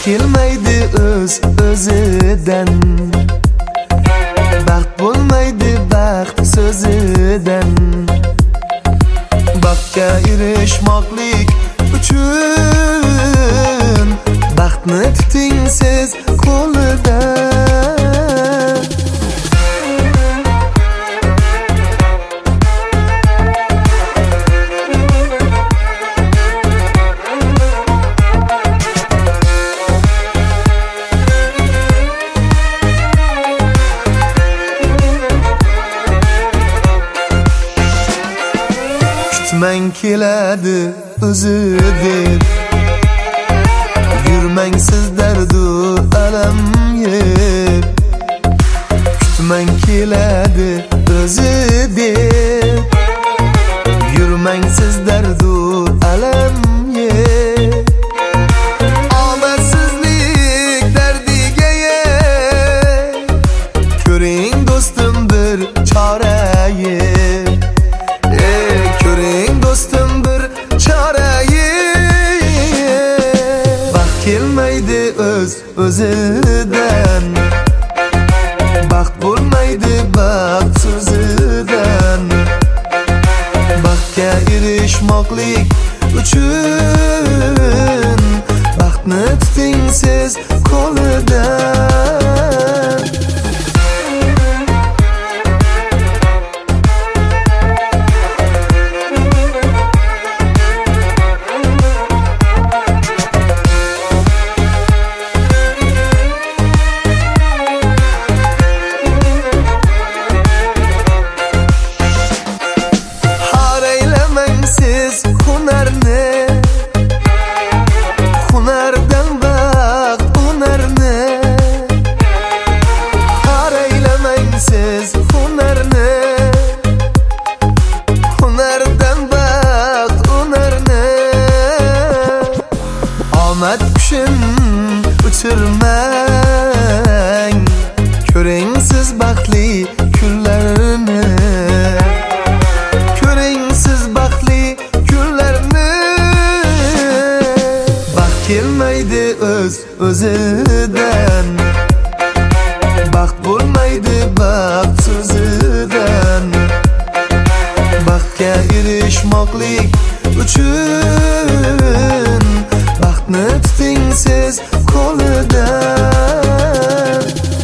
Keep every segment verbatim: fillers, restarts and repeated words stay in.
kelmaydi o'z o'zidan, baxt bo'lmaydi baxt so'zidan. Baxtga erishmoqlik uchun baxtni tuting siz qo'lida. Kutmang keladi o'zi deb, yurmang siz dardu alam yeb. Kutmang keladi o'zi deb, yurmang siz dardu alam yeb. Omadsizlik dardiga yeb, ko'ring do'stim bir chora yeb. Kelmaydi o'z o'zidan, baxt bo'lmaydi baxt so'zidan. Baxtga erishmoqlik uchun baxtni tuting siz qo'lidan. Siz hunarni, hunardan baxt hunarni. Qaraylamang siz hunarni, hunardan baxt hunarni. Omad qushim uchirmang, ko'ring siz baxtli kunlarni. Kelmaydi o'z o'zidan, baxt bo'lmaydi baxt so'zidan. Baxtga erishmoqlik uchun baxtni tuting siz qo'lidan.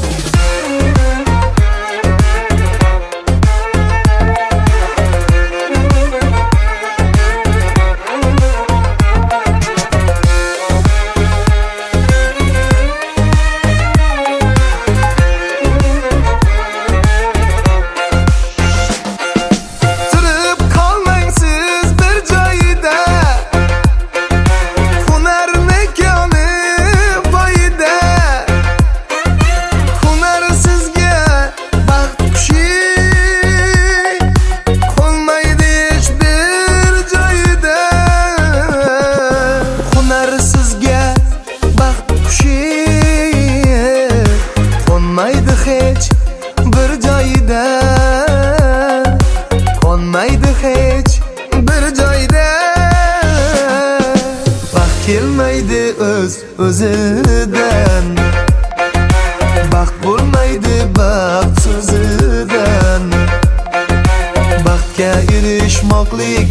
Qonmaydi hech bir joyda, qonmaydi hech bir joyda. Baxt kelmaydi o'z o'zidan, baxt bo'lmaydi baxt so'zidan. Baxtga erishmoqlik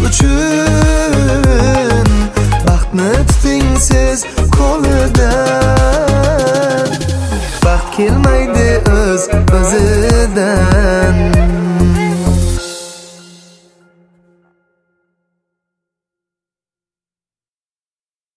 uchun baxtni tuting siz qo'lidan. Baxt kelmaydi